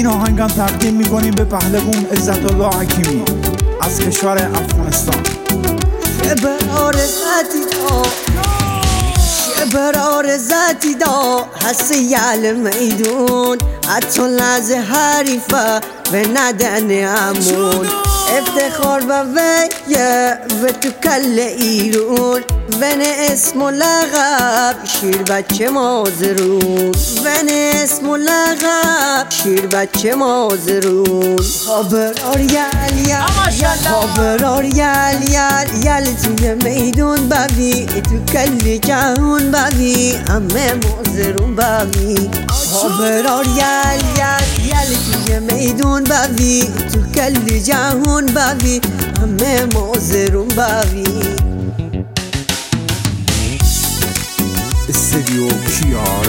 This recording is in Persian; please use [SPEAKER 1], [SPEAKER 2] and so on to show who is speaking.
[SPEAKER 1] این آهنگم تقدیم میکنیم به پهلوان عزت الله حکیمی از کشور افغانستان.
[SPEAKER 2] شبرار ذاتی دا حسی المیدون حتی لحظه حریفه و ندن امون افتخار و ویه و تو کل ایرون ون اسم و لغب شیر بچه مازرون ون اسم و لغب شیر بچه مازرون خابرار یل توی میدون ببی تو کل جهون ببی همه مازرون ببی خابرار یل توی میدون ببی تو کل جهون ببی همه مازرون ببی.
[SPEAKER 1] استدیو کیا